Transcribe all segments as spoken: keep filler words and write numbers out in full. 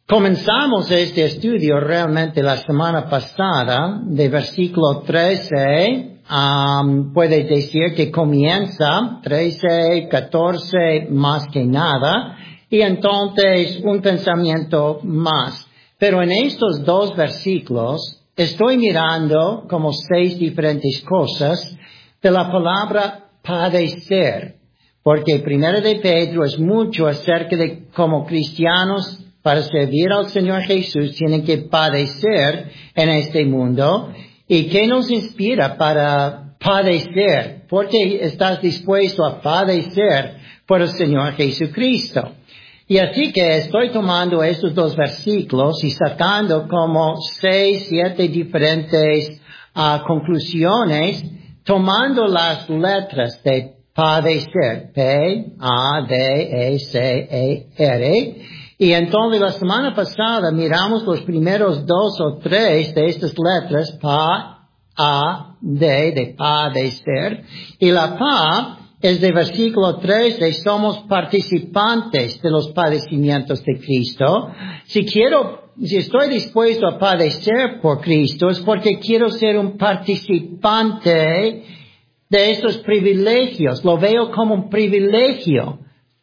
Comenzamos este estudio realmente la semana pasada, de versículo trece, um, puede decir que comienza trece, catorce más que nada, y entonces un pensamiento más. Pero en estos dos versículos estoy mirando como seis diferentes cosas de la palabra padecer, porque primero de Pedro es mucho acerca de como cristianos para servir al Señor Jesús tienen que padecer en este mundo. ¿Y qué nos inspira para padecer? ¿Por qué estás dispuesto a padecer por el Señor Jesucristo? Y así que estoy tomando estos dos versículos y sacando como seis, siete diferentes uh, conclusiones, tomando las letras de padecer, P, A, D, E, C, E, R. Y entonces la semana pasada miramos los primeros dos o tres de estas letras, Pa, A, D, de padecer. Y la Pa es de versículo trece, somos participantes de los padecimientos de Cristo. Si quiero, si estoy dispuesto a padecer por Cristo, es porque quiero ser un participante de estos privilegios. Lo veo como un privilegio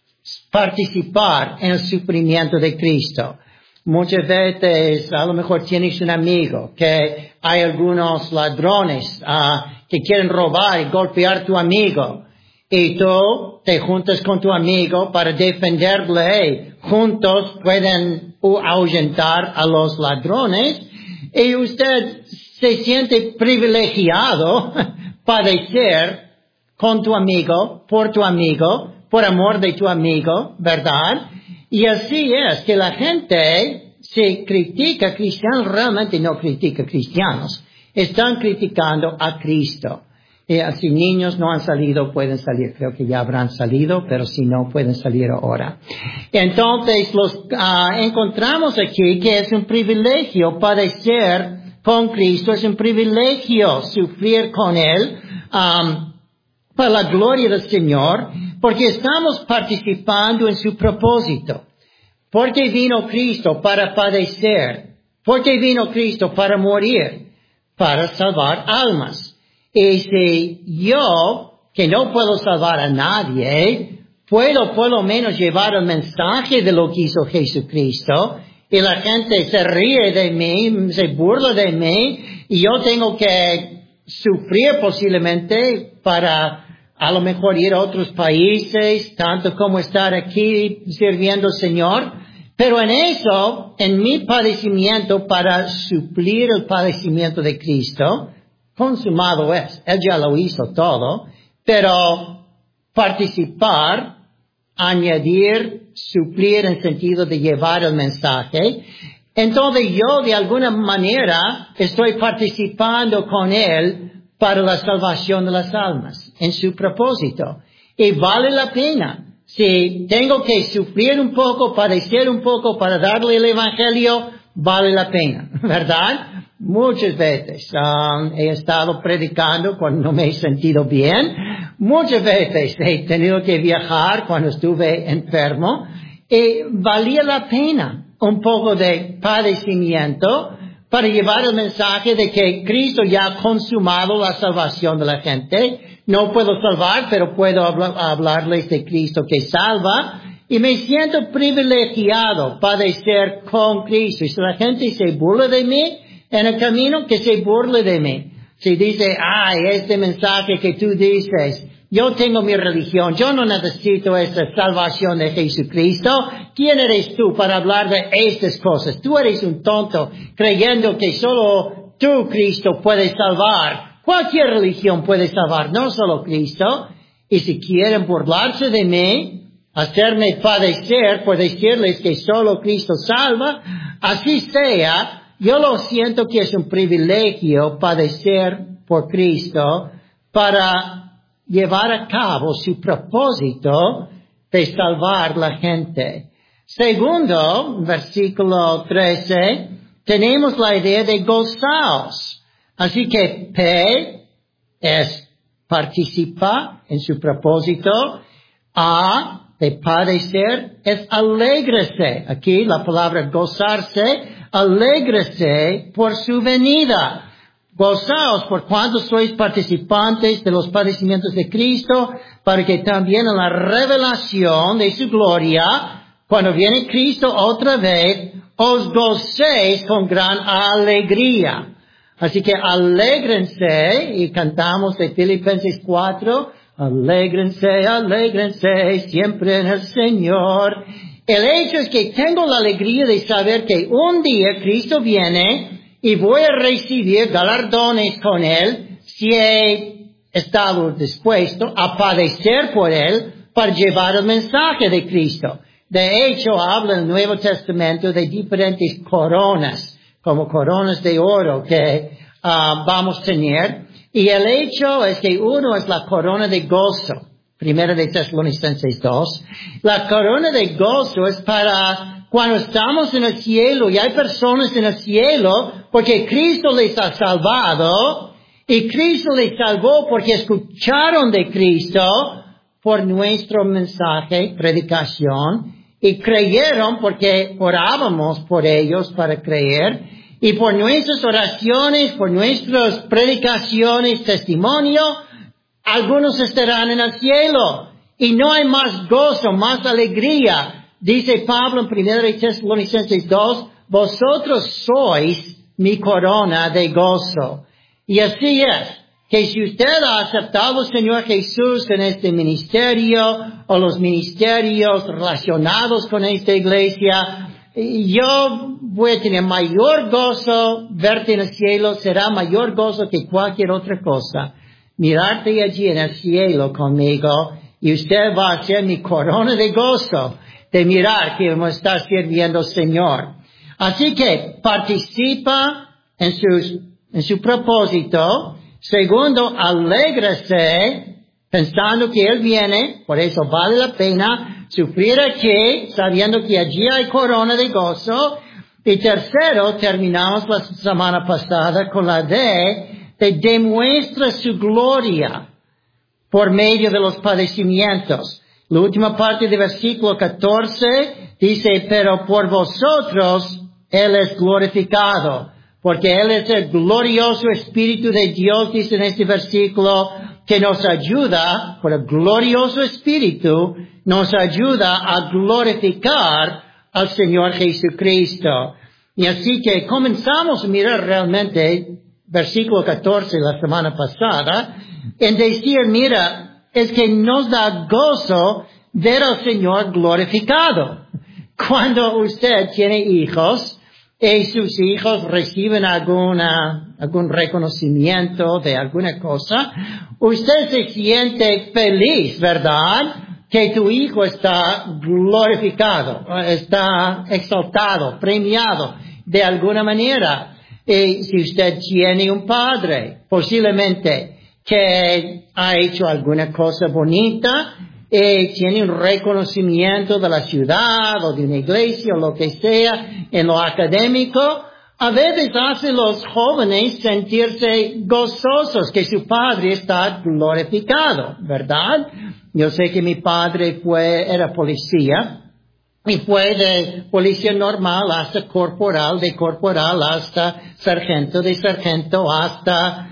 participar en el sufrimiento de Cristo. Muchas veces, a lo mejor tienes un amigo que hay algunos ladrones uh, que quieren robar y golpear a tu amigo. Y tú te juntas con tu amigo para defenderle. Juntos pueden ahuyentar a los ladrones. Y usted se siente privilegiado padecer con tu amigo, por tu amigo, por amor de tu amigo, ¿verdad? Y así es que la gente se critica cristianos, realmente no critica cristianos. Están criticando a Cristo. Y si niños no han salido, pueden salir. Creo que ya habrán salido, pero si no, pueden salir ahora. Entonces, los uh, encontramos aquí que es un privilegio padecer con Cristo, es un privilegio sufrir con Él, um, para la gloria del Señor, porque estamos participando en su propósito. ¿Por qué vino Cristo? Para padecer. ¿Por qué vino Cristo? Para morir. Para salvar almas. Y si yo, que no puedo salvar a nadie, puedo por lo menos llevar el mensaje de lo que hizo Jesucristo, y la gente se ríe de mí, se burla de mí, y yo tengo que sufrir posiblemente para a lo mejor ir a otros países, tanto como estar aquí sirviendo al Señor. Pero en eso, en mi padecimiento para suplir el padecimiento de Cristo, consumado es. Él ya lo hizo todo, pero participar, añadir, suplir en sentido de llevar el mensaje. Entonces yo de alguna manera estoy participando con Él para la salvación de las almas, en su propósito. Y vale la pena. Si tengo que sufrir un poco, padecer un poco para darle el Evangelio, vale la pena, ¿verdad? Muchas veces um, he estado predicando cuando no me he sentido bien. Muchas veces he tenido que viajar cuando estuve enfermo. Y valía la pena un poco de padecimiento para llevar el mensaje de que Cristo ya ha consumado la salvación de la gente. No puedo salvar, pero puedo hablar, hablarles de Cristo que salva. Y me siento privilegiado padecer con Cristo. Y si la gente se burla de mí en el camino, que se burle de mí. Si dice, ay, este mensaje que tú dices, yo tengo mi religión, yo no necesito esta salvación de Jesucristo. ¿Quién eres tú para hablar de estas cosas? Tú eres un tonto creyendo que solo tú, Cristo, puedes salvar. Cualquier religión puede salvar, no solo Cristo. Y si quieren burlarse de mí, hacerme padecer por decirles que solo Cristo salva, así sea. Yo lo siento que es un privilegio padecer por Cristo para llevar a cabo su propósito de salvar la gente. Segundo, versículo trece, tenemos la idea de gozaos. Así que P es participa en su propósito. A de padecer es alégrese. Aquí la palabra gozarse, alégrese por su venida. Gozaos por cuanto sois participantes de los padecimientos de Cristo, para que también en la revelación de su gloria, cuando viene Cristo otra vez, os gocéis con gran alegría. Así que alégrense, y cantamos de Filipenses cuatro, alégrense, alégrense siempre en el Señor. El hecho es que tengo la alegría de saber que un día Cristo viene y voy a recibir galardones con Él si he estado dispuesto a padecer por Él para llevar el mensaje de Cristo. De hecho, habla en el Nuevo Testamento de diferentes coronas, como coronas de oro que uh, vamos a tener. Y el hecho es que uno es la corona de gozo. Primera de Tesalonicenses dos. La corona de gozo es para cuando estamos en el cielo y hay personas en el cielo porque Cristo les ha salvado y Cristo les salvó porque escucharon de Cristo por nuestro mensaje, predicación, y creyeron porque orábamos por ellos para creer, y por nuestras oraciones, por nuestras predicaciones, testimonio, algunos estarán en el cielo. Y no hay más gozo, más alegría. Dice Pablo en primera de Tesalonicenses dos, vosotros sois mi corona de gozo. Y así es, que si usted ha aceptado al Señor Jesús en este ministerio, o los ministerios relacionados con esta iglesia, yo voy a tener mayor gozo, verte en el cielo será mayor gozo que cualquier otra cosa. Mirarte allí en el cielo conmigo, y usted va a ser mi corona de gozo, de mirar que me está sirviendo el Señor. Así que participa en sus, en su propósito. Segundo, alégrese pensando que Él viene, por eso vale la pena sufrir aquí, sabiendo que allí hay corona de gozo. Y tercero, terminamos la semana pasada con la D, de demuestra su gloria por medio de los padecimientos. La última parte del versículo catorce dice, pero por vosotros Él es glorificado, porque Él es el glorioso Espíritu de Dios, dice en este versículo, que nos ayuda, por el glorioso Espíritu, nos ayuda a glorificar al Señor Jesucristo. Y así que comenzamos a mirar realmente versículo catorce la semana pasada, en decir, mira, es que nos da gozo ver al Señor glorificado. Cuando usted tiene hijos, y sus hijos reciben alguna, algún reconocimiento de alguna cosa, usted se siente feliz, ¿verdad? Que tu hijo está glorificado, está exaltado, premiado de alguna manera. Y si usted tiene un padre, posiblemente que ha hecho alguna cosa bonita, y tiene un reconocimiento de la ciudad o de una iglesia o lo que sea en lo académico, a veces hace a los jóvenes sentirse gozosos que su padre está glorificado, ¿verdad? Yo sé que mi padre fue, era policía, y fue de policía normal hasta corporal, de corporal hasta sargento, de sargento hasta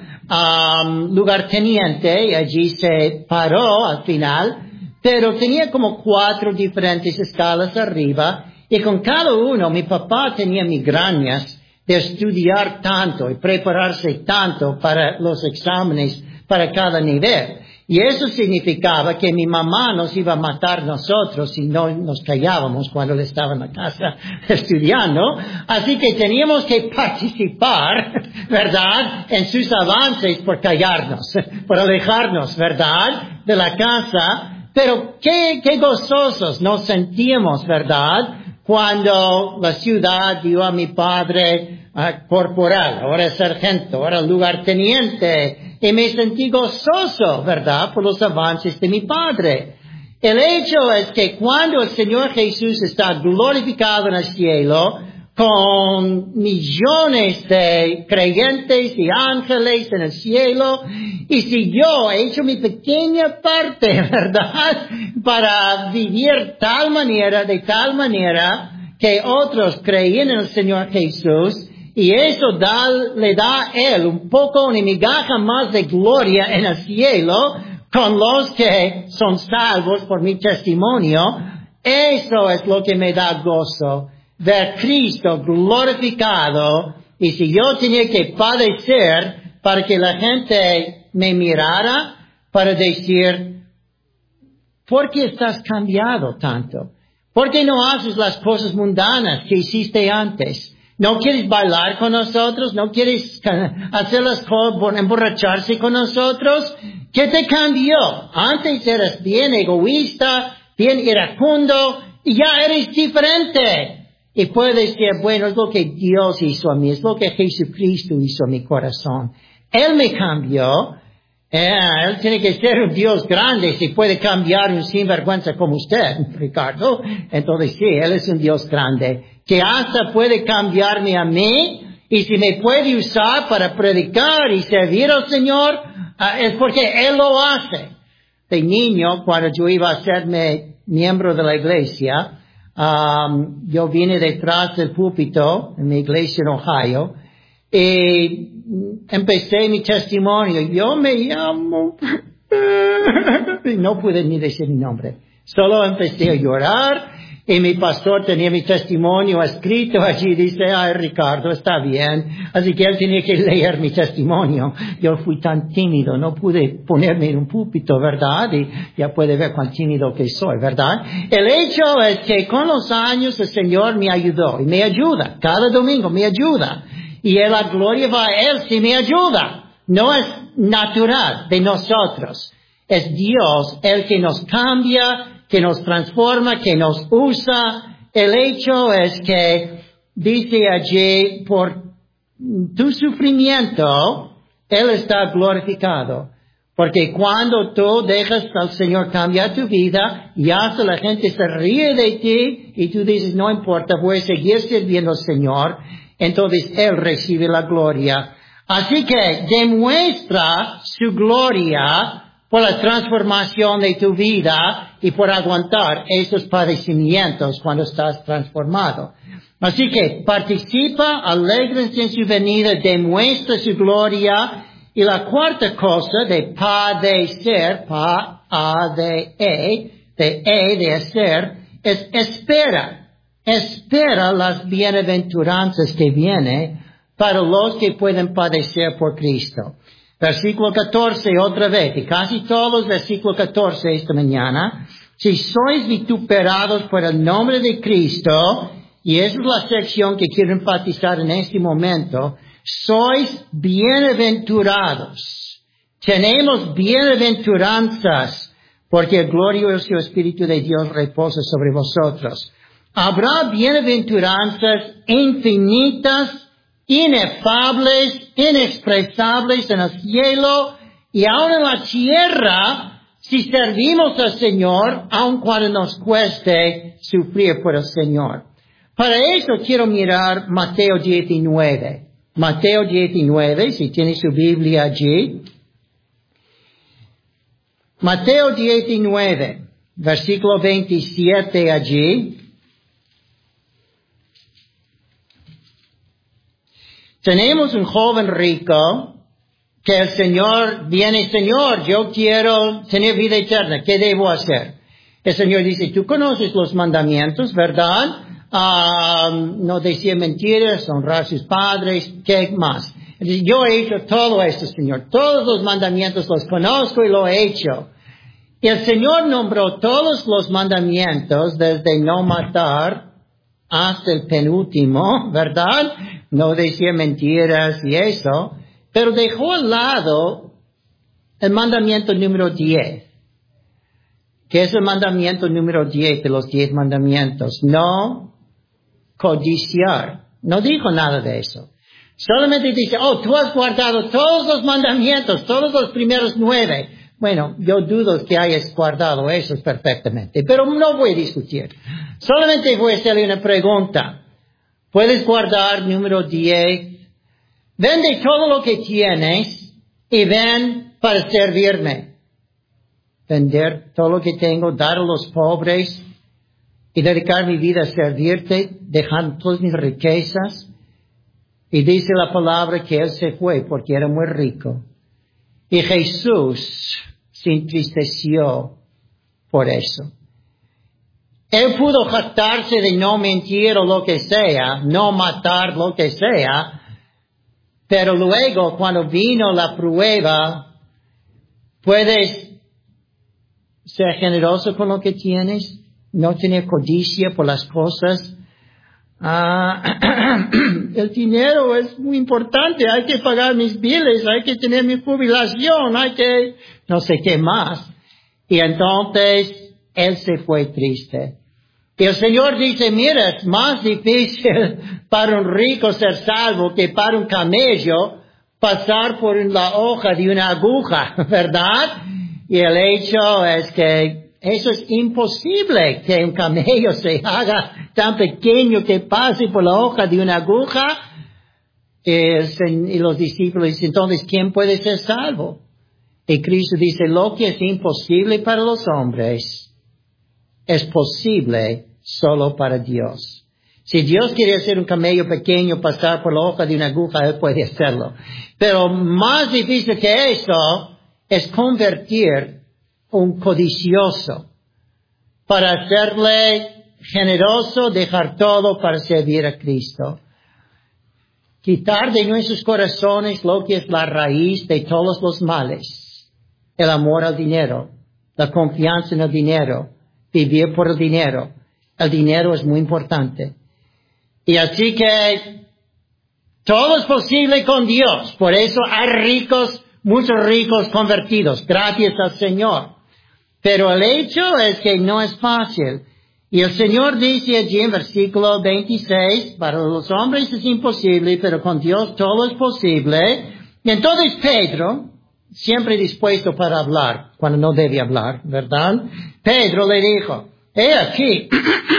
um, lugarteniente, y allí se paró al final. Pero tenía como cuatro diferentes escalas arriba, y con cada uno mi papá tenía migrañas de estudiar tanto y prepararse tanto para los exámenes para cada nivel. Y eso significaba que mi mamá nos iba a matar nosotros si no nos callábamos cuando él estaba en la casa estudiando. Así que teníamos que participar, ¿verdad?, en sus avances por callarnos, por alejarnos, ¿verdad?, de la casa. Pero qué, qué gozosos nos sentíamos, ¿verdad?, cuando la ciudad dio a mi padre uh, corporal, ahora es sargento, ahora lugarteniente, y me sentí gozoso, ¿verdad?, por los avances de mi padre. El hecho es que cuando el Señor Jesús está glorificado en el cielo, con millones de creyentes y ángeles en el cielo. Y si yo he hecho mi pequeña parte, ¿verdad?, para vivir tal manera, de tal manera, que otros creían en el Señor Jesús, y eso da, le da a Él un poco, una migaja más de gloria en el cielo, con los que son salvos por mi testimonio, eso es lo que me da gozo. Ver Cristo glorificado, y si yo tenía que padecer para que la gente me mirara, para decir, ¿por qué estás cambiado tanto? ¿Por qué no haces las cosas mundanas que hiciste antes? ¿No quieres bailar con nosotros? ¿No quieres hacer las cosas, emborracharse con nosotros? ¿Qué te cambió? Antes eras bien egoísta, bien iracundo, y ya eres diferente. Y puede decir, bueno, es lo que Dios hizo a mí, es lo que Jesucristo hizo a mi corazón. Él me cambió. Eh, él tiene que ser un Dios grande si puede cambiar un sinvergüenza como usted, Ricardo. Entonces sí, Él es un Dios grande, que hasta puede cambiarme a mí, y si me puede usar para predicar y servir al Señor, uh, es porque Él lo hace. De niño, cuando yo iba a hacerme miembro de la iglesia, Um, yo vine detrás del púlpito en mi iglesia en Ohio y empecé mi testimonio. Yo me llamo... y no pude ni decir mi nombre. Solo empecé a llorar y mi pastor tenía mi testimonio escrito allí. Dice, ay, Ricardo, está bien. Así que él tenía que leer mi testimonio. Yo fui tan tímido, no pude ponerme en un púlpito, ¿verdad? Y ya puede ver cuán tímido que soy, ¿verdad? El hecho es que con los años el Señor me ayudó y me ayuda. Cada domingo me ayuda. Y la gloria va a Él si me ayuda. No es natural de nosotros. Es Dios el que nos cambia, que nos transforma, que nos usa. El hecho es que dice allí, por tu sufrimiento, Él está glorificado. Porque cuando tú dejas al Señor cambiar tu vida, y hasta la gente se ríe de ti, y tú dices, no importa, voy a seguir sirviendo al Señor, entonces Él recibe la gloria. Así que demuestra su gloria por la transformación de tu vida y por aguantar esos padecimientos cuando estás transformado. Así que participa, alégrense en su venida, demuestra su gloria. Y la cuarta cosa de padecer, pa, a, de, e, de, e, de hacer, es espera. Espera las bienaventuranzas que vienen para los que pueden padecer por Cristo. Versículo catorce, otra vez, y casi todos, versículo catorce esta mañana. Si sois vituperados por el nombre de Cristo, y esa es la sección que quiero enfatizar en este momento, sois bienaventurados. Tenemos bienaventuranzas, porque el glorioso Espíritu de Dios reposa sobre vosotros. Habrá bienaventuranzas infinitas, inefables, inexpresables en el cielo y aún en la tierra, si servimos al Señor, aun cuando nos cueste sufrir por el Señor. Para eso quiero mirar Mateo diecinueve. Mateo diecinueve, si tiene su Biblia allí. Mateo diecinueve, versículo veintisiete allí. Tenemos un joven rico que el Señor viene, Señor, yo quiero tener vida eterna, ¿qué debo hacer? El Señor dice, tú conoces los mandamientos, ¿verdad? Um, no decir mentiras, honrar a sus padres, ¿qué más? Dice, yo he hecho todo esto, Señor. Todos los mandamientos los conozco y lo he hecho. Y el Señor nombró todos los mandamientos desde no matar hasta el penúltimo, ¿verdad? No decir mentiras y eso. Pero dejó al lado el mandamiento número diez. ¿Qué es el mandamiento número diez de los diez mandamientos? No codiciar. No dijo nada de eso. Solamente dice, oh, tú has guardado todos los mandamientos, todos los primeros nueve. Bueno, yo dudo que hayas guardado esos perfectamente, pero no voy a discutir. Solamente voy a hacerle una pregunta. Puedes guardar número diez. Vende todo lo que tienes y ven para servirme. Vender todo lo que tengo, dar a los pobres y dedicar mi vida a servirte, dejando todas mis riquezas. Y dice la palabra que él se fue porque era muy rico. Y Jesús se entristeció por eso. Él pudo jactarse de no mentir o lo que sea, no matar lo que sea, pero luego cuando vino la prueba, puedes ser generoso con lo que tienes, no tener codicia por las cosas. Ah, el dinero es muy importante, hay que pagar mis biles, hay que tener mi jubilación, hay que no sé qué más. Y entonces él se fue triste. Y el Señor dice, mira, es más difícil para un rico ser salvo que para un camello pasar por la hoja de una aguja, ¿verdad? Y el hecho es que eso es imposible, que un camello se haga tan pequeño que pase por la hoja de una aguja. Y los discípulos dicen, entonces, ¿quién puede ser salvo? Y Cristo dice, lo que es imposible para los hombres es posible solo para Dios. Si Dios quiere hacer un camello pequeño pasar por la hoja de una aguja, Él puede hacerlo. Pero más difícil que eso es convertir un codicioso para hacerle generoso, dejar todo para servir a Cristo. Quitar de nuestros corazones lo que es la raíz de todos los males. El amor al dinero, la confianza en el dinero, vivir por el dinero. El dinero es muy importante. Y así que todo es posible con Dios. Por eso hay ricos, muchos ricos convertidos, gracias al Señor. Pero el hecho es que no es fácil. Y el Señor dice allí en versículo veintiséis, para los hombres es imposible, pero con Dios todo es posible. Y entonces Pedro, siempre dispuesto para hablar, cuando no debe hablar, ¿verdad? Pedro le dijo, he aquí,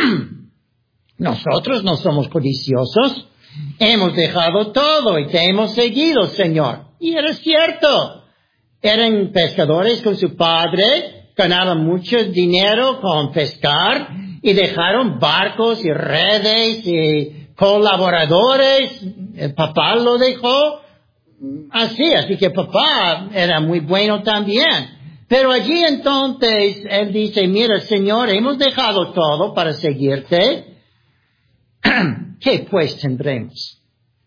nosotros no somos codiciosos, hemos dejado todo y te hemos seguido, Señor. Y era cierto, eran pescadores con su padre, ganaban mucho dinero con pescar y dejaron barcos y redes y colaboradores. El papá lo dejó así, así que papá era muy bueno también. Pero allí entonces él dice, mira, Señor, hemos dejado todo para seguirte. ¿Qué pues tendremos?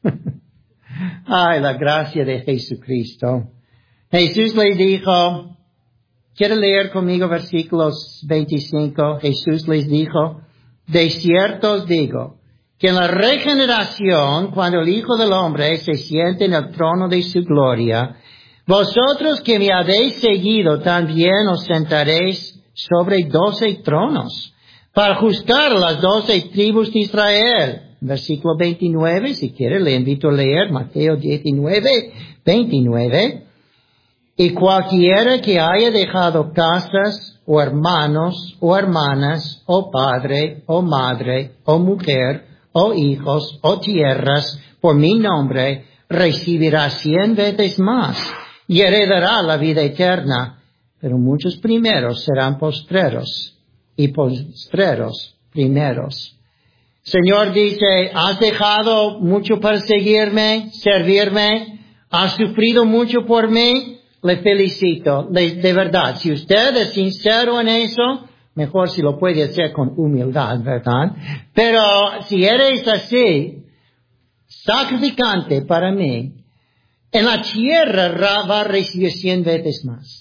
Ay, la gracia de Jesucristo. Jesús le dijo, ¿quiere leer conmigo versículos veinticinco? Jesús les dijo, de cierto os digo, que en la regeneración, cuando el Hijo del Hombre se siente en el trono de su gloria, vosotros que me habéis seguido también os sentaréis sobre doce tronos, para juzgar a las doce tribus de Israel. Versículo veintinueve, si quiere le invito a leer Mateo diecinueve, veintinueve. Y cualquiera que haya dejado casas, o hermanos, o hermanas, o padre, o madre, o mujer, o hijos, o tierras, por mi nombre, recibirá cien veces más, y heredará la vida eterna. Pero muchos primeros serán postreros, y postreros primeros. Señor dice, ¿has dejado mucho para seguirme, servirme? ¿Has sufrido mucho por mí? Le felicito, de, de verdad. Si usted es sincero en eso, mejor si lo puede hacer con humildad, ¿verdad? Pero si eres así, sacrificante para mí, en la tierra va a recibir cien veces más.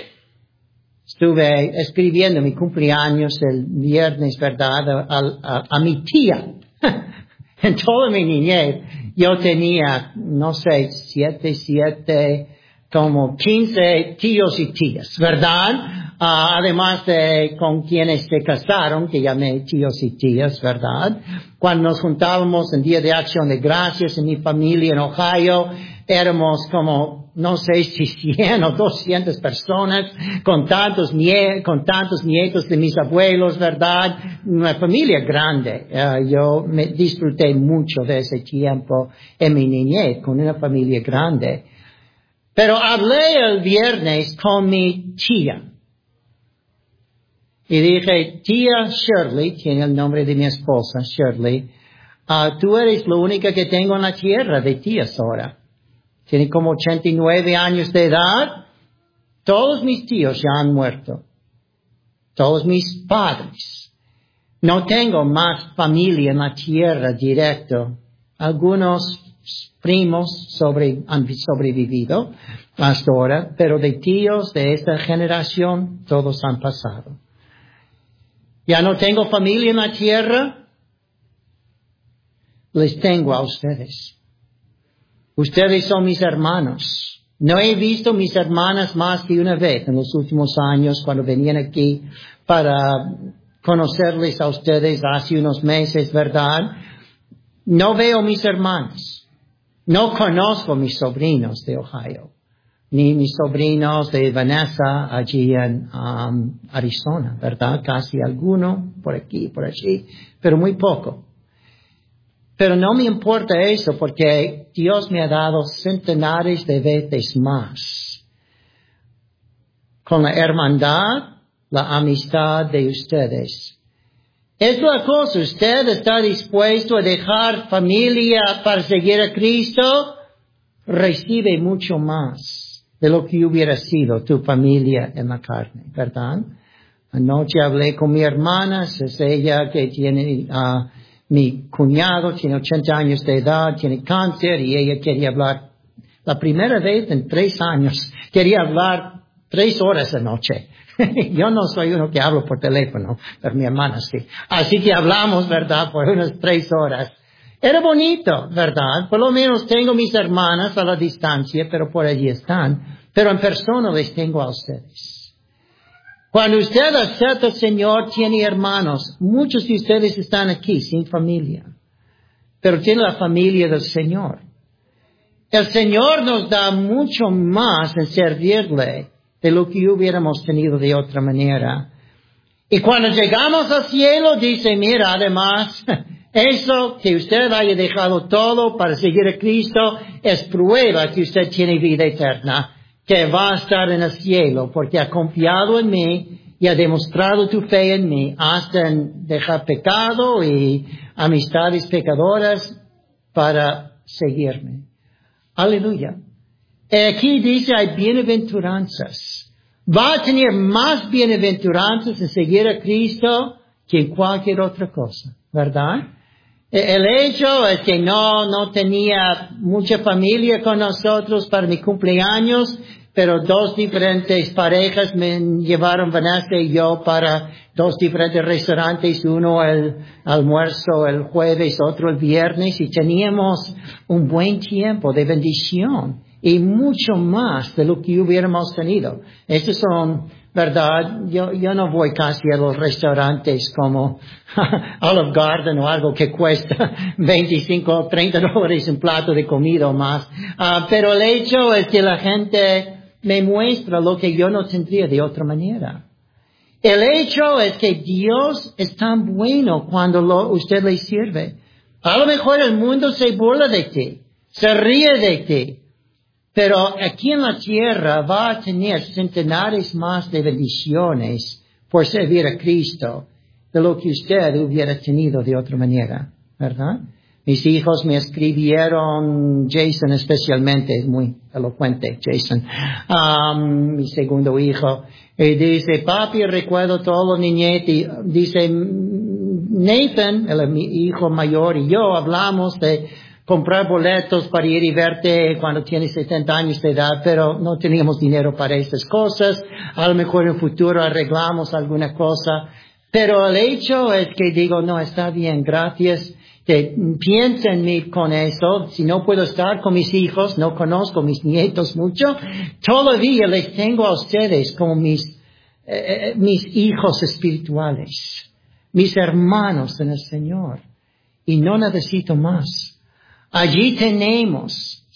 Estuve escribiendo mi cumpleaños el viernes, ¿verdad? A, a, a mi tía. En toda mi niñez, yo tenía, no sé, siete, siete, como quince tíos y tías, ¿verdad? Uh, además de con quienes se casaron, que llamé tíos y tías, ¿verdad? Cuando nos juntábamos en Día de Acción de Gracias en mi familia en Ohio, éramos como no sé si cien o doscientas personas, con tantos, nie con tantos nietos de mis abuelos, ¿verdad? Una familia grande. Uh, yo me disfruté mucho de ese tiempo en mi niñez, con una familia grande. Pero hablé el viernes con mi tía. Y dije, tía Shirley, tiene el nombre de mi esposa, Shirley, uh, tú eres la única que tengo en la tierra de tías ahora. Tiene como ochenta y nueve años de edad. Todos mis tíos ya han muerto. Todos mis padres. No tengo más familia en la tierra directo. Algunos primos sobre, han sobrevivido hasta ahora, pero de tíos de esta generación todos han pasado. Ya no tengo familia en la tierra. Les tengo a ustedes. Ustedes son mis hermanos. No he visto mis hermanas más que una vez en los últimos años cuando venían aquí para conocerles a ustedes hace unos meses, ¿verdad? No veo mis hermanos. No conozco mis sobrinos de Ohio, ni mis sobrinos de Vanessa allí en um, Arizona, ¿verdad? Casi alguno por aquí, por allí, pero muy poco. Pero no me importa eso porque Dios me ha dado centenares de veces más. Con la hermandad, la amistad de ustedes. Es la cosa, usted está dispuesto a dejar familia para seguir a Cristo, recibe mucho más de lo que hubiera sido tu familia en la carne, ¿verdad? Anoche hablé con mi hermana, es ella que tiene... Uh, Mi cuñado tiene ochenta años de edad, tiene cáncer y ella quería hablar la primera vez en tres años. Quería hablar tres horas anoche. Yo no soy uno que hablo por teléfono, pero mi hermana sí. Así que hablamos, ¿verdad?, por unas tres horas. Era bonito, ¿verdad? Por lo menos tengo mis hermanas a la distancia, pero por allí están. Pero en persona les tengo a ustedes. Cuando usted acepta al Señor, tiene hermanos. Muchos de ustedes están aquí sin familia, pero tiene la familia del Señor. El Señor nos da mucho más en servirle de lo que hubiéramos tenido de otra manera. Y cuando llegamos al cielo, dice, mira, además, eso que usted haya dejado todo para seguir a Cristo es prueba que usted tiene vida eterna, que va a estar en el cielo, porque ha confiado en mí y ha demostrado tu fe en mí, hasta en dejar pecado y amistades pecadoras para seguirme. Aleluya. Aquí dice, hay bienaventuranzas. Va a tener más bienaventuranzas en seguir a Cristo que en cualquier otra cosa, ¿verdad? El hecho es que no, no tenía mucha familia con nosotros para mi cumpleaños, pero dos diferentes parejas me llevaron Vanessa y yo para dos diferentes restaurantes, uno el almuerzo el jueves, otro el viernes, y teníamos un buen tiempo de bendición y mucho más de lo que hubiéramos tenido. Estos son, ¿verdad? Yo, yo no voy casi a los restaurantes como Olive Garden o algo que cuesta veinticinco o treinta dólares un plato de comida o más. Uh, pero el hecho es que la gente me muestra lo que yo no tendría de otra manera. El hecho es que Dios es tan bueno cuando lo, usted le sirve. A lo mejor el mundo se burla de ti, se ríe de ti. Pero aquí en la tierra va a tener centenares más de bendiciones por servir a Cristo de lo que usted hubiera tenido de otra manera, ¿verdad? Mis hijos me escribieron, Jason especialmente, es muy elocuente, Jason, um, mi segundo hijo, y dice, papi, recuerdo todo los niñetes, dice, Nathan, el, mi hijo mayor, y yo hablamos de comprar boletos para ir y verte cuando tienes setenta años de edad, pero no teníamos dinero para estas cosas. A lo mejor en el futuro arreglamos alguna cosa. Pero el hecho es que digo, no, está bien, gracias. Que piensa en mí con eso. Si no puedo estar con mis hijos, no conozco mis nietos mucho, todavía les tengo a ustedes como mis, eh, mis hijos espirituales, mis hermanos en el Señor. Y no necesito más. Allí tenemos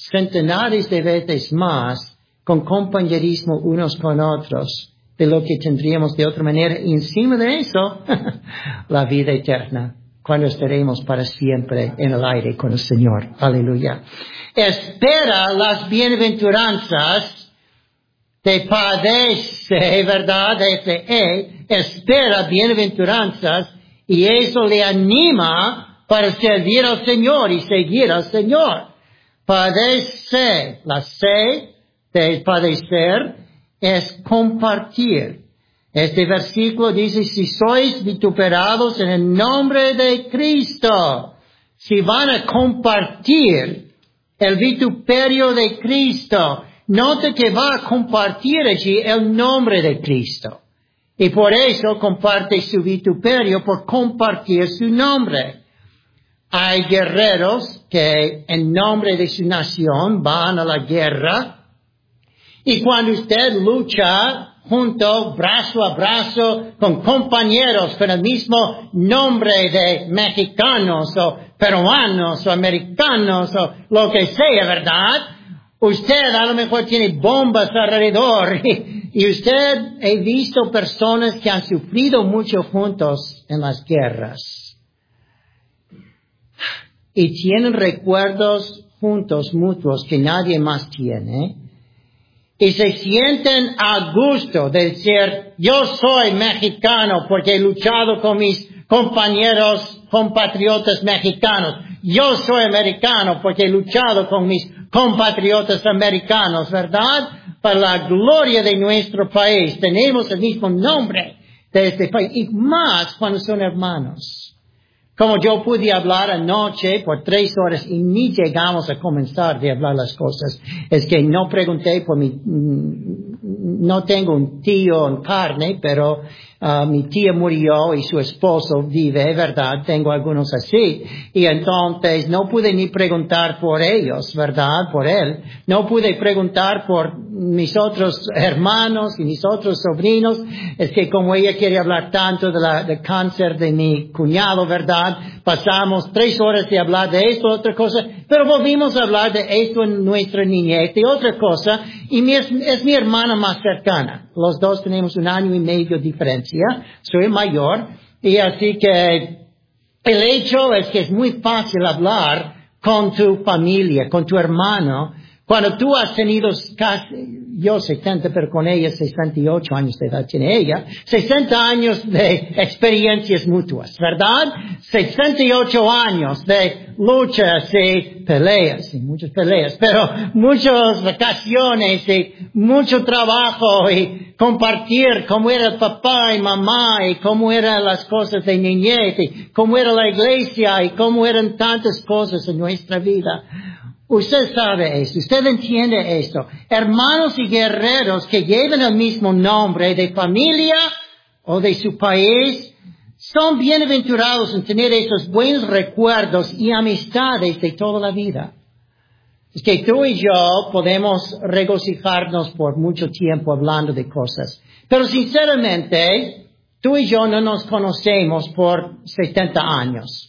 centenares de veces más con compañerismo unos con otros de lo que tendríamos de otra manera. Y encima de eso, la vida eterna, cuando estaremos para siempre en el aire con el Señor. Aleluya. Espera las bienaventuranzas de padece, ¿verdad? F E, espera bienaventuranzas y eso le anima para servir al Señor y seguir al Señor. Padece, la C de padecer es compartir. Este versículo dice, si sois vituperados en el nombre de Cristo, si van a compartir el vituperio de Cristo, nota que va a compartir allí el nombre de Cristo. Y por eso comparte su vituperio, por compartir su nombre. Hay guerreros que en nombre de su nación van a la guerra. Y cuando usted lucha junto, brazo a brazo, con compañeros con el mismo nombre de mexicanos o peruanos o americanos o lo que sea, ¿verdad? Usted a lo mejor tiene bombas alrededor y, y usted he visto personas que han sufrido mucho juntos en las guerras. Y tienen recuerdos juntos mutuos que nadie más tiene. Y se sienten a gusto de decir, yo soy mexicano porque he luchado con mis compañeros, compatriotas mexicanos. Yo soy americano porque he luchado con mis compatriotas americanos, ¿verdad? Para la gloria de nuestro país. Tenemos el mismo nombre de este país. Y más cuando son hermanos. Como yo pude hablar anoche por tres horas y ni llegamos a comenzar de hablar las cosas. Es que no pregunté por mi, no tengo un tío en carne, pero uh, mi tía murió y su esposo vive, ¿verdad? Tengo algunos así. Y entonces no pude ni preguntar por ellos, ¿verdad? Por él. No pude preguntar por mis otros hermanos y mis otros sobrinos. Es que como ella quiere hablar tanto de la, del cáncer de mi cuñado, ¿verdad? Pasamos tres horas de hablar de esto, otra cosa, pero volvimos a hablar de esto en nuestra niñez, de otra cosa, y mi, es, es mi hermana más cercana. Los dos tenemos un año y medio de diferencia, soy mayor, y así que el hecho es que es muy fácil hablar con tu familia, con tu hermano, cuando tú has tenido casi, yo setenta, pero con ella sesenta y ocho años de edad tiene ella, sesenta años de experiencias mutuas, ¿verdad? sesenta y ocho años de luchas y peleas, y muchas peleas, pero muchas vacaciones y mucho trabajo y compartir cómo era el papá y mamá y cómo eran las cosas de niñez y cómo era la iglesia y cómo eran tantas cosas en nuestra vida. Usted sabe esto, usted entiende esto. Hermanos y guerreros que llevan el mismo nombre de familia o de su país, son bienaventurados en tener esos buenos recuerdos y amistades de toda la vida. Es que tú y yo podemos regocijarnos por mucho tiempo hablando de cosas. Pero sinceramente, tú y yo no nos conocemos por setenta años.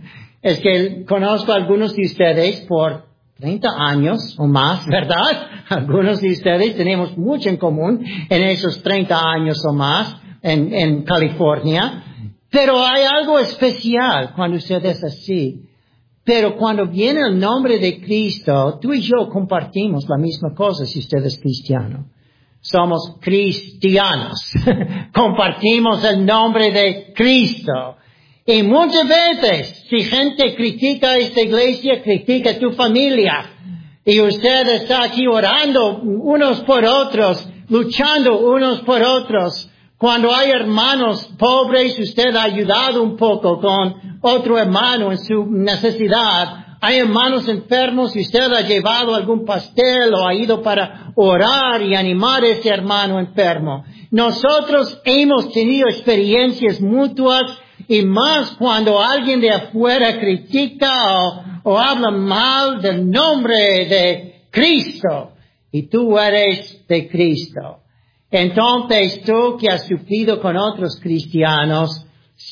Es que conozco a algunos de ustedes por treinta años o más, ¿verdad? Algunos de ustedes tenemos mucho en común en esos treinta años o más en, en California. Pero hay algo especial cuando usted es así. Pero cuando viene el nombre de Cristo, tú y yo compartimos la misma cosa si usted es cristiano. Somos cristianos. Compartimos el nombre de Cristo. Y muchas veces, si gente critica a esta iglesia, critica a tu familia, y usted está aquí orando unos por otros, luchando unos por otros, cuando hay hermanos pobres, usted ha ayudado un poco con otro hermano en su necesidad. Hay hermanos enfermos y usted ha llevado algún pastel o ha ido para orar y animar a ese hermano enfermo. Nosotros hemos tenido experiencias mutuas. Y más cuando alguien de afuera critica o, o habla mal del nombre de Cristo. Y tú eres de Cristo. Entonces tú que has sufrido con otros cristianos,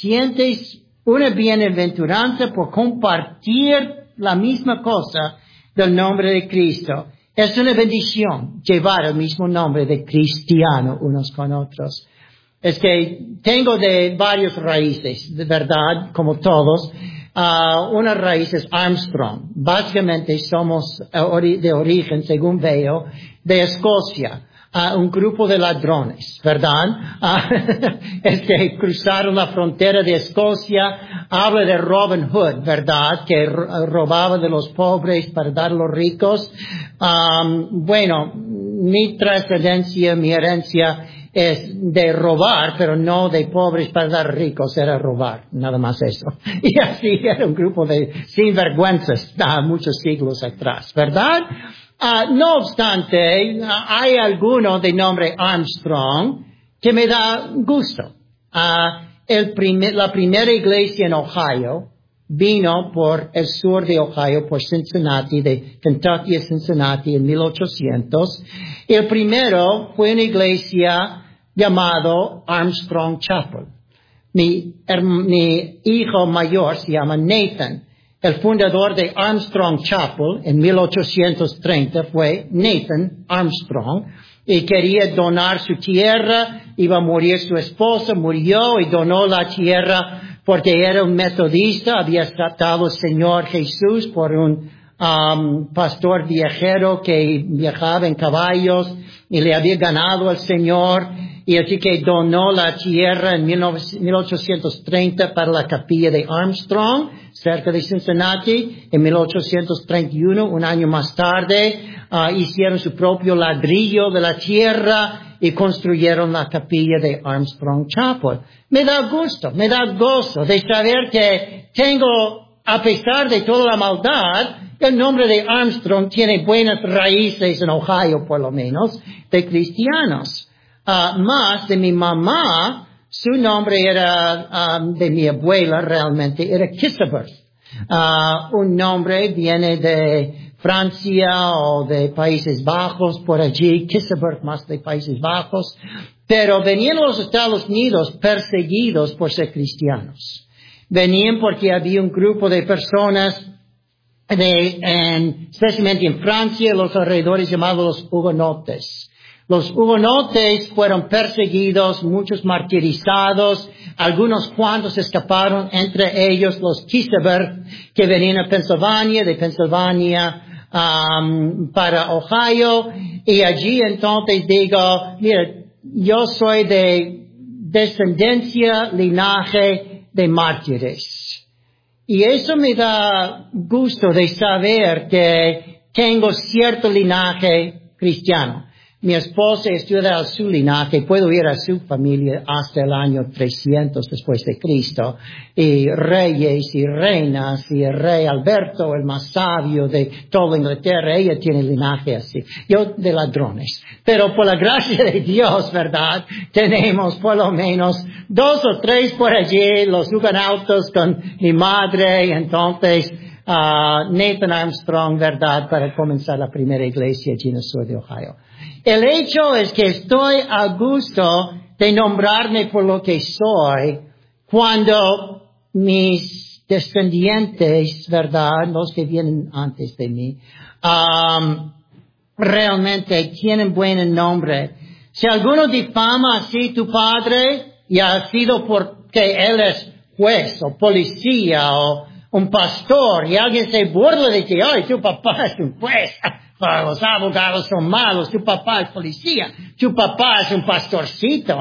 sientes una bienaventuranza por compartir la misma cosa del nombre de Cristo. Es una bendición llevar el mismo nombre de cristiano unos con otros. Es que tengo de varios raíces, de verdad, como todos. Uh, una raíz es Armstrong. Básicamente somos ori- de origen, según veo, de Escocia. Uh, un grupo de ladrones, ¿verdad? Uh, es que cruzaron la frontera de Escocia. Habla de Robin Hood, ¿verdad? Que ro- robaba de los pobres para dar a los ricos. Um, bueno, mi trascendencia, mi herencia es de robar, pero no de pobres para dar ricos, era robar, nada más eso. Y así era un grupo de sinvergüenzas uh, muchos siglos atrás, ¿verdad? Uh, no obstante, uh, hay alguno de nombre Armstrong que me da gusto. Uh, el primer, la primera iglesia en Ohio vino por el sur de Ohio, por Cincinnati, de Kentucky a Cincinnati en mil ochocientos. El primero fue una iglesia llamado Armstrong Chapel. Mi, mi hijo mayor se llama Nathan. El fundador de Armstrong Chapel en mil ochocientos treinta fue Nathan Armstrong y quería donar su tierra. Iba a morir su esposa, murió y donó la tierra porque era un metodista. Había aceptado al Señor Jesús por un um, pastor viajero que viajaba en caballos y le había ganado al Señor. Y así que donó la tierra en mil ochocientos treinta para la capilla de Armstrong, cerca de Cincinnati. En mil ochocientos treinta y uno, un año más tarde, uh, hicieron su propio ladrillo de la tierra y construyeron la capilla de Armstrong Chapel. Me da gusto, me da gozo de saber que tengo, a pesar de toda la maldad, el nombre de Armstrong tiene buenas raíces en Ohio, por lo menos, de cristianos. Uh, más de mi mamá, su nombre era um, de mi abuela realmente, era Kisseberth. Uh, un nombre viene de Francia o de Países Bajos, por allí, Kisseberth más de Países Bajos. Pero venían a los Estados Unidos perseguidos por ser cristianos. Venían porque había un grupo de personas, de, en, especialmente en Francia, los alrededores llamados los hugonotes. Los hugonotes fueron perseguidos, muchos martirizados, algunos cuantos escaparon, entre ellos los Kisseberth, que venían a Pensilvania, de Pensilvania um, para Ohio, y allí entonces digo, mira, yo soy de descendencia, linaje de mártires. Y eso me da gusto de saber que tengo cierto linaje cristiano. Mi esposa estudia su linaje, puedo ir a su familia hasta el año trescientos después de Cristo, y reyes y reinas, y el rey Alberto, el más sabio de toda Inglaterra, ella tiene linaje así. Yo de ladrones. Pero por la gracia de Dios, ¿verdad? Tenemos por lo menos dos o tres por allí, los hugonautas con mi madre, entonces, uh, Nathan Armstrong, ¿verdad? Para comenzar la primera iglesia allí en el sur de Ohio. El hecho es que estoy a gusto de nombrarme por lo que soy cuando mis descendientes, ¿verdad? Los que vienen antes de mí, um, realmente tienen buen nombre. Si alguno difama así tu padre, y ha sido porque él es juez o policía o un pastor, y alguien se burla de ti, ay, tu papá es un juez. Los abogados son malos, tu papá es policía, tu papá es un pastorcito,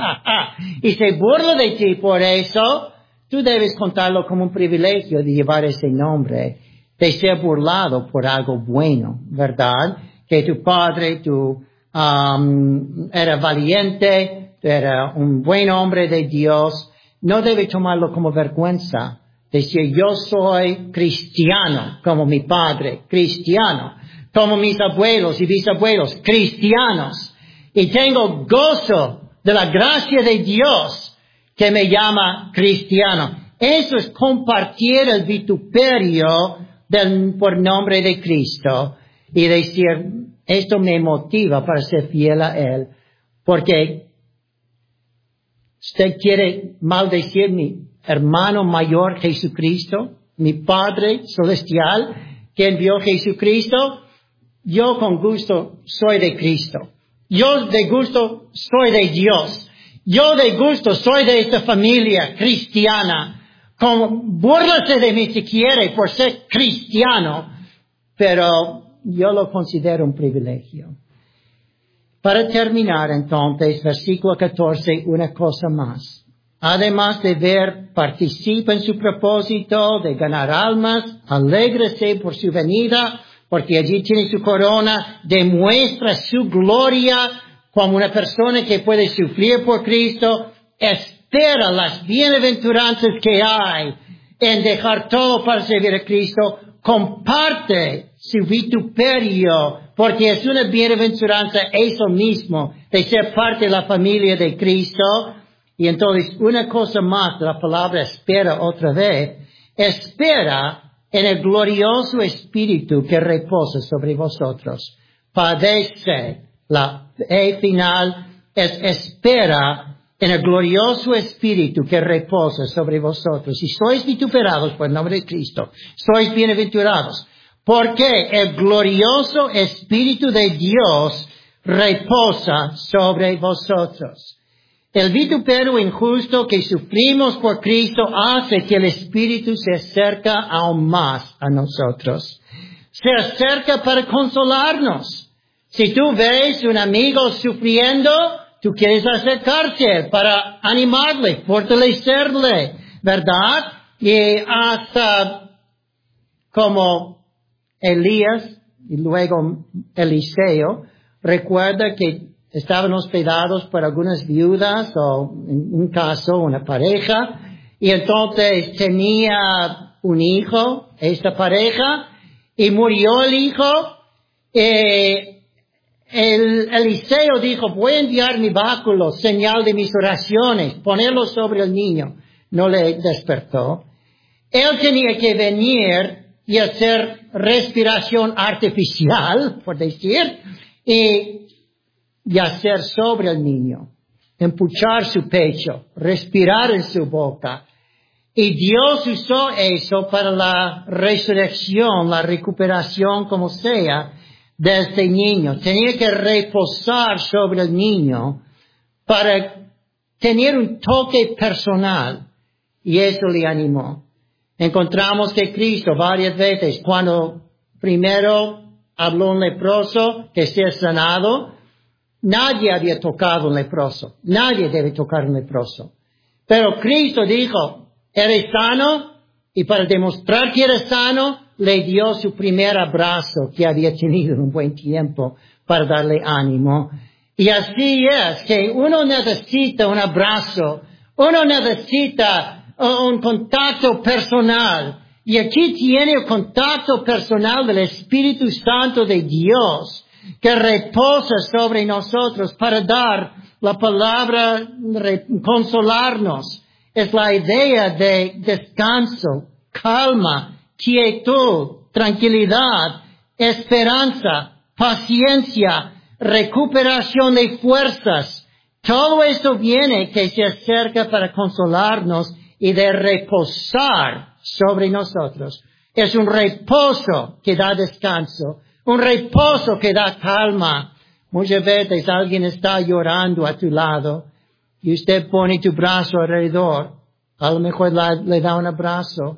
y se burla de ti por eso, tú debes contarlo como un privilegio de llevar ese nombre, de ser burlado por algo bueno, ¿verdad? Que tu padre, tu, um, era valiente, era un buen hombre de Dios, no debe tomarlo como vergüenza, decir yo soy cristiano, como mi padre, cristiano. Como mis abuelos y bisabuelos, cristianos. Y tengo gozo de la gracia de Dios que me llama cristiano. Eso es compartir el vituperio del, por nombre de Cristo. Y decir, esto me motiva para ser fiel a Él. Porque usted quiere maldecir mi hermano mayor Jesucristo, mi Padre celestial, que envió Jesucristo, yo con gusto soy de Cristo. Yo de gusto soy de Dios. Yo de gusto soy de esta familia cristiana. Como, búrlase de mí si quiere por ser cristiano, pero yo lo considero un privilegio. Para terminar entonces, versículo catorce, una cosa más. Además de ver, participa en su propósito de ganar almas, alégrese por su venida, porque allí tiene su corona, demuestra su gloria como una persona que puede sufrir por Cristo, espera las bienaventuranzas que hay en dejar todo para servir a Cristo, comparte su vituperio, porque es una bienaventuranza eso mismo, de ser parte de la familia de Cristo. Y entonces, una cosa más de la palabra espera otra vez, espera en el glorioso Espíritu que reposa sobre vosotros. Padece, la E final es espera en el glorioso Espíritu que reposa sobre vosotros. Si sois vituperados por el nombre de Cristo, sois bienaventurados, porque el glorioso Espíritu de Dios reposa sobre vosotros. El vituperio injusto que sufrimos por Cristo hace que el Espíritu se acerca aún más a nosotros. Se acerca para consolarnos. Si tú ves un amigo sufriendo, tú quieres acercarse para animarle, fortalecerle, ¿verdad? Y hasta como Elías y luego Eliseo, recuerda que estaban hospedados por algunas viudas o en un caso una pareja y entonces tenía un hijo, esta pareja, y murió el hijo. Eh, el Eliseo dijo, voy a enviar mi báculo, señal de mis oraciones, ponerlo sobre el niño. No le despertó. Él tenía que venir y hacer respiración artificial, por decir, y y hacer sobre el niño, empujar su pecho, respirar en su boca. Y Dios usó eso para la resurrección, la recuperación, como sea, de este niño. Tenía que reposar sobre el niño para tener un toque personal. Y eso le animó. Encontramos que Cristo varias veces, cuando primero habló un leproso que sea sanado, nadie había tocado un leproso. Nadie debe tocar un leproso. Pero Cristo dijo, ¿eres sano? Y para demostrar que eres sano, le dio su primer abrazo que había tenido en un buen tiempo para darle ánimo. Y así es que uno necesita un abrazo. Uno necesita un contacto personal. Y aquí tiene el contacto personal del Espíritu Santo de Dios, que reposa sobre nosotros para dar la palabra, consolarnos. Es la idea de descanso, calma, quietud, tranquilidad, esperanza, paciencia, recuperación de fuerzas. Todo esto viene que se acerca para consolarnos y de reposar sobre nosotros. Es un reposo que da descanso. Un reposo que da calma. Muchas veces alguien está llorando a tu lado y usted pone tu brazo alrededor. A lo mejor la, le da un abrazo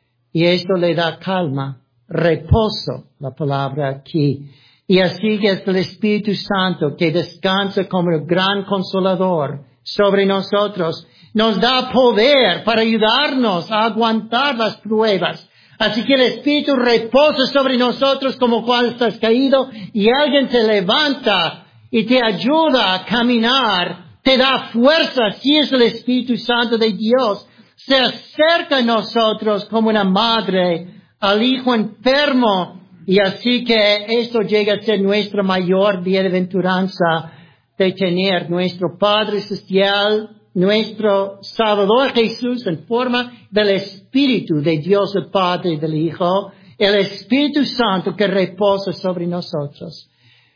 y esto le da calma. Reposo, la palabra aquí. Y así es el Espíritu Santo que descansa como el gran consolador sobre nosotros. Nos da poder para ayudarnos a aguantar las pruebas. Así que el Espíritu reposa sobre nosotros como cuando estás caído y alguien te levanta y te ayuda a caminar, te da fuerza. Así es el Espíritu Santo de Dios. Se acerca a nosotros como una madre al hijo enfermo y así que esto llega a ser nuestra mayor bienaventuranza de tener nuestro Padre Celestial, nuestro Salvador Jesús en forma del Espíritu de Dios el Padre y del Hijo, el Espíritu Santo que reposa sobre nosotros.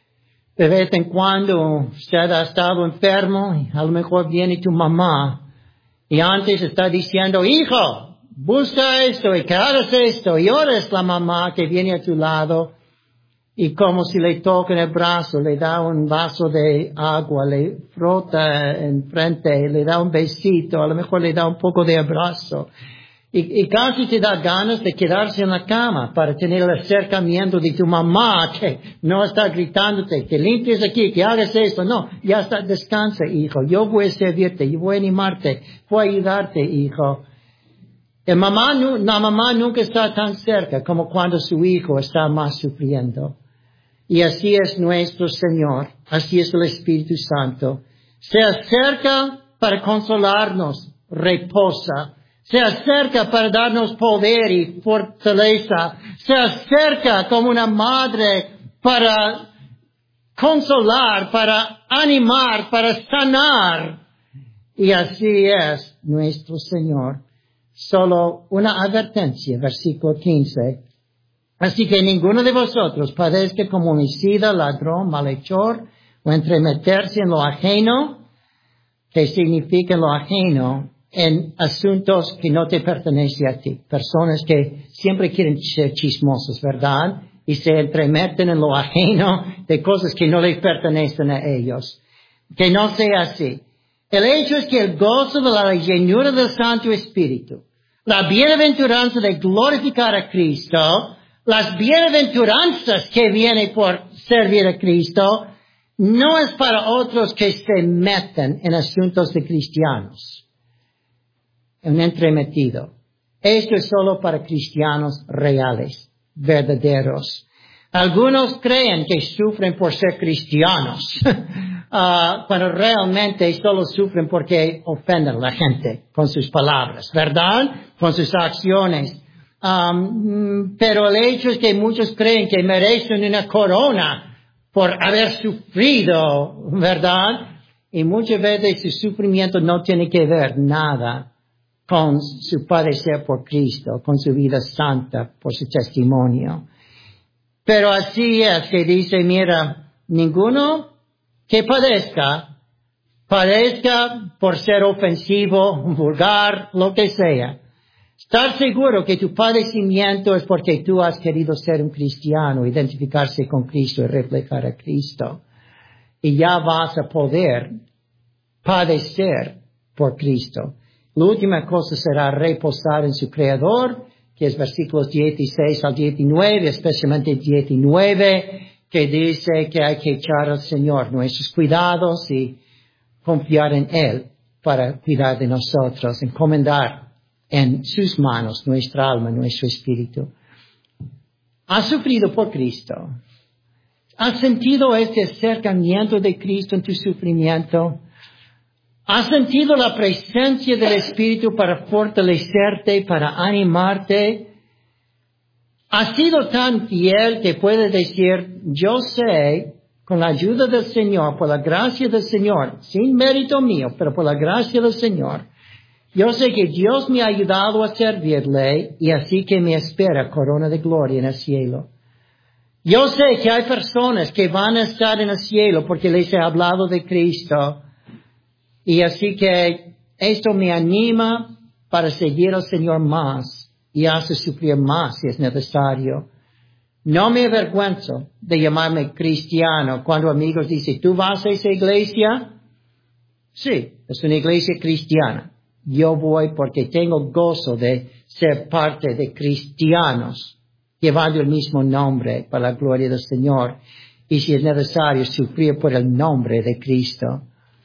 De vez en cuando usted ha estado enfermo y a lo mejor viene tu mamá y antes está diciendo, hijo, busca esto y que hagas esto. Y ahora es la mamá que viene a tu lado y como si le toca en el brazo, le da un vaso de agua, le frota en frente, le da un besito, a lo mejor le da un poco de abrazo. Y, y casi te da ganas de quedarse en la cama para tener el acercamiento de tu mamá que no está gritándote, que limpies aquí, que hagas esto. No, ya está, descansa, hijo. Yo voy a servirte, yo voy a animarte, voy a ayudarte, hijo. El mamá, la mamá nunca está tan cerca como cuando su hijo está más sufriendo. Y así es nuestro Señor, así es el Espíritu Santo. Se acerca para consolarnos, reposa. Se acerca para darnos poder y fortaleza. Se acerca como una madre para consolar, para animar, para sanar. Y así es nuestro Señor. Solo una advertencia, versículo quince. Así que ninguno de vosotros padezca como homicida, ladrón, malhechor, o entremeterse en lo ajeno, que significa lo ajeno, en asuntos que no te pertenecen a ti. Personas que siempre quieren ser chismosos, ¿verdad? Y se entremeten en lo ajeno de cosas que no les pertenecen a ellos. Que no sea así. El hecho es que el gozo de la llenura del Santo Espíritu, la bienaventuranza de glorificar a Cristo, las bienaventuranzas que vienen por servir a Cristo, no es para otros que se meten en asuntos de cristianos. Un entremetido. Esto es solo para cristianos reales, verdaderos. Algunos creen que sufren por ser cristianos, uh, cuando realmente solo sufren porque ofenden a la gente con sus palabras, ¿verdad? Con sus acciones. Um, pero el hecho es que muchos creen que merecen una corona por haber sufrido, ¿verdad? Y muchas veces su sufrimiento no tiene que ver nada con su padecer por Cristo, con su vida santa, por su testimonio. Pero así es que dice, mira, ninguno que padezca, padezca por ser ofensivo, vulgar, lo que sea. Estar seguro que tu padecimiento es porque tú has querido ser un cristiano, identificarse con Cristo y reflejar a Cristo. Y ya vas a poder padecer por Cristo. La última cosa será reposar en su Creador, que es versículos dieciséis al diecinueve, especialmente diecinueve, que dice que hay que echar al Señor nuestros cuidados y confiar en Él para cuidar de nosotros, encomendar en sus manos nuestra alma, nuestro espíritu. ¿Has sufrido por Cristo? ¿Has sentido este acercamiento de Cristo en tu sufrimiento? ¿Has sentido la presencia del Espíritu para fortalecerte, para animarte? ¿Has sido tan fiel que puedes decir, yo sé, con la ayuda del Señor, por la gracia del Señor, sin mérito mío, pero por la gracia del Señor, yo sé que Dios me ha ayudado a servirle y así que me espera corona de gloria en el cielo? Yo sé que hay personas que van a estar en el cielo porque les he hablado de Cristo. Y así que esto me anima para seguir al Señor más y hace sufrir más si es necesario. No me avergüenzo de llamarme cristiano cuando amigos dicen, ¿tú vas a esa iglesia? Sí, es una iglesia cristiana. Yo voy porque tengo gozo de ser parte de cristianos, llevando el mismo nombre para la gloria del Señor. Y si es necesario, sufrir por el nombre de Cristo.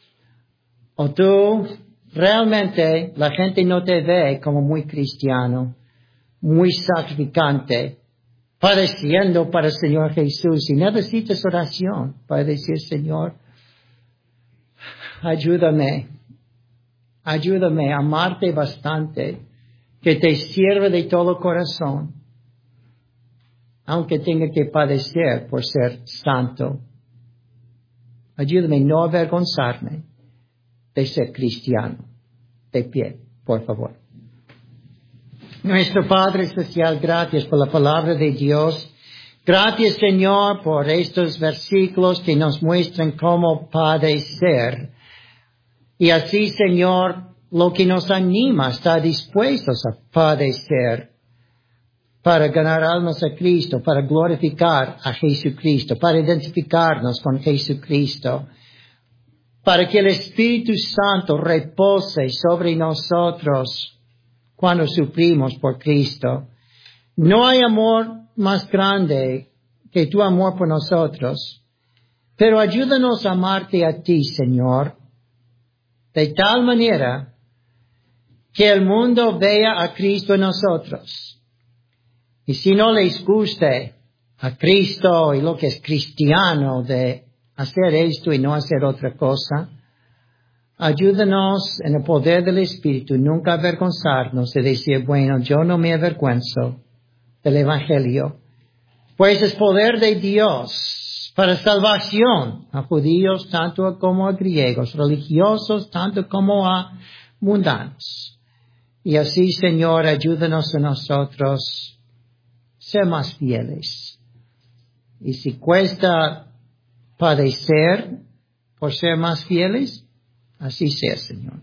O tú, realmente, la gente no te ve como muy cristiano, muy sacrificante, padeciendo para el Señor Jesús. Y necesitas oración para decir, Señor, ayúdame, ayúdame a amarte bastante, que te sirva de todo corazón, aunque tenga que padecer por ser santo. Ayúdame a no avergonzarme de ser cristiano. De pie, por favor. Nuestro Padre Celestial, gracias por la palabra de Dios. Gracias, Señor, por estos versículos que nos muestran cómo padecer. Y así, Señor, lo que nos anima, está dispuestos a padecer para ganar almas a Cristo, para glorificar a Jesucristo, para identificarnos con Jesucristo, para que el Espíritu Santo repose sobre nosotros cuando sufrimos por Cristo. No hay amor más grande que tu amor por nosotros, pero ayúdanos a amarte a ti, Señor, de tal manera que el mundo vea a Cristo en nosotros. Y si no les guste a Cristo y lo que es cristiano de hacer esto y no hacer otra cosa, ayúdanos en el poder del Espíritu nunca avergonzarnos de decir, bueno, yo no me avergüenzo del Evangelio, pues es poder de Dios para salvación a judíos tanto como a griegos, religiosos tanto como a mundanos. Y así, Señor, ayúdanos a nosotros ser más fieles. Y si cuesta padecer por ser más fieles, así sea, Señor.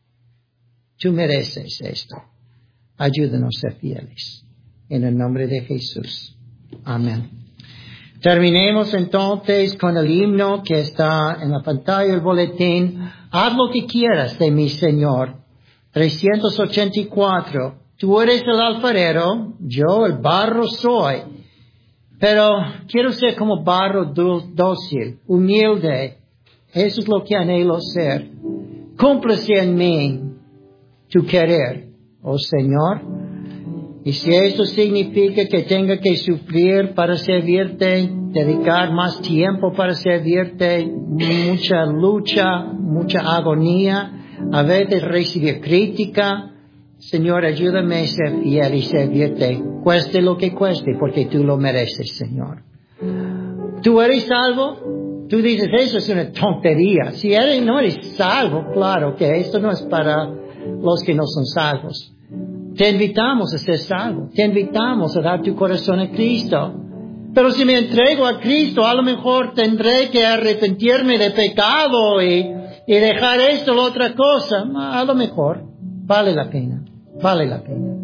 Tú mereces esto. Ayúdanos a ser fieles. En el nombre de Jesús. Amén. Terminemos entonces con el himno que está en la pantalla del boletín. Haz lo que quieras de mi Señor. trescientos ochenta y cuatro. Tú eres el alfarero, yo el barro soy. Pero quiero ser como barro dócil, humilde. Eso es lo que anhelo ser. Cúmplase en mí tu querer, oh Señor. Y si eso significa que tenga que sufrir para servirte, dedicar más tiempo para servirte, mucha lucha, mucha agonía, a veces recibir crítica, Señor, ayúdame a ser fiel y servirte, cueste lo que cueste, porque tú lo mereces, Señor. ¿Tú eres salvo? Tú dices, eso es una tontería. Si eres, no eres salvo, claro que esto no es para los que no son salvos. Te invitamos a ser salvo. Te invitamos a dar tu corazón a Cristo. Pero si me entrego a Cristo, a lo mejor tendré que arrepentirme de pecado y, y dejar esto o la otra cosa. A lo mejor vale la pena. Vale la pena.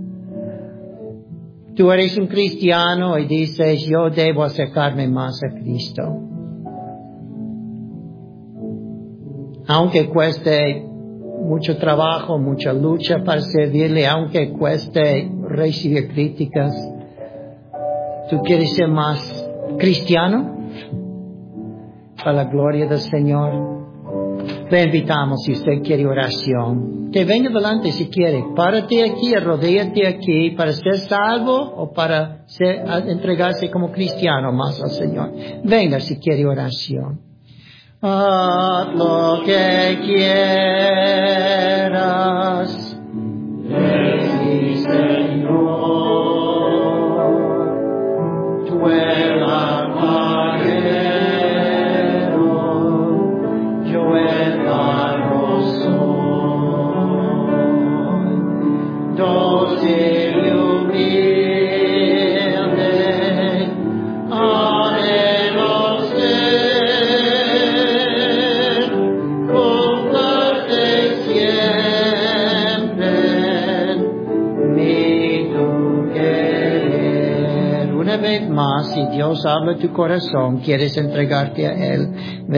Tú eres un cristiano y dices, yo debo acercarme más a Cristo. Aunque cueste mucho trabajo, mucha lucha para servirle, aunque cueste recibir críticas, ¿tú quieres ser más cristiano? Para la gloria del Señor. Le invitamos, si usted quiere oración, que venga adelante si quiere. Párate aquí, arrodíllate aquí para ser salvo o para ser, entregarse como cristiano más al Señor. Venga si quiere oración. Haz lo que quieras, mi Señor, tú el alfarero, yo el barro soy, dócil y humilde, anhelo ser, complace siempre mi tu querer. Una vez más, si Dios habla a tu corazón, quieres entregarte a Él,